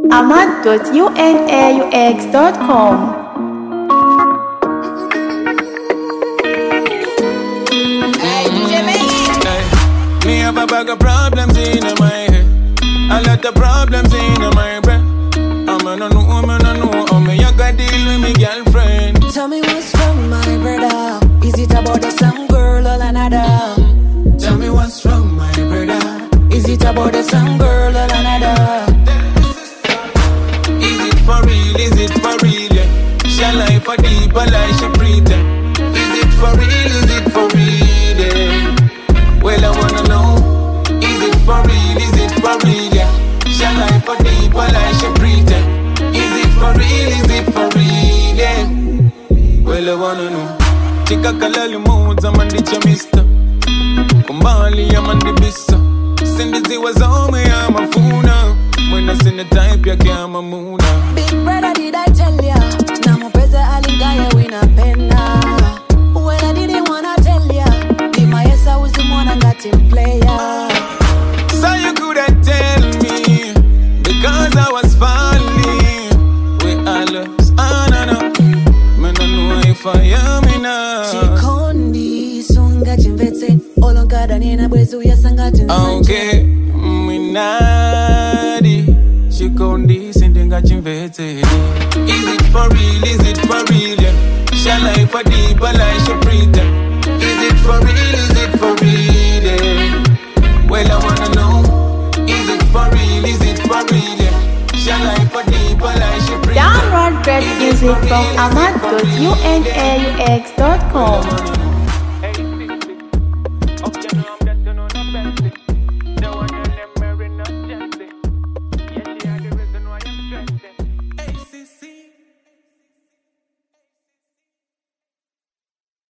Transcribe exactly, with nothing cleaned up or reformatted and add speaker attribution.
Speaker 1: ahmad dot unaux dot com.
Speaker 2: Me have a bag of problems in my head, a lot of problems in my brain. I'm a no know, I'm a no know, I'm a young guy deal with me girlfriend.
Speaker 3: Tell me what's wrong, my brother. Is it about the some girl or another?
Speaker 2: Tell me what's wrong, my brother.
Speaker 3: Is it about the some girl or another?
Speaker 2: Is it for real? Is it for real? Yeah. Shall I for deep or I should pretend? Is it for real? Is it for real? Yeah. Well, I wanna know. Is it for real? Is it for real? Yeah. Shall I for deep or I should pretend? Is it for real? Is it for real? Yeah. Well, I wanna know. Chika kalali moods, I'm on the chamista. Kumbali, I'm on the bisa. Sindizi was on me, I'm a funa. When I send the type, ya I'm a moona.
Speaker 3: Big brother, did I tell ya? Namu pesa alingaya wina pena. Well, I didn't wanna tell ya. Be my yes, I was the one I got him player.
Speaker 2: So you couldn't tell me, because I was falling. We all lost, ah, no, no. Man, I know if I am enough.
Speaker 3: Chikondi, sunga chimvete. Olonkada nina bwezu ya sangati nzanje.
Speaker 2: Okay, minadi. Chikondi, sindinga chimvete. Is it for real, is it for real, yeah? Shall I for deep, or I should pretend? Is it for real, is it for real, yeah? Well, I wanna know. Is it for real, is it for real, yeah? Shall I for deep, or I should pretend?
Speaker 1: Download great music from ahmad dot unaux dot com.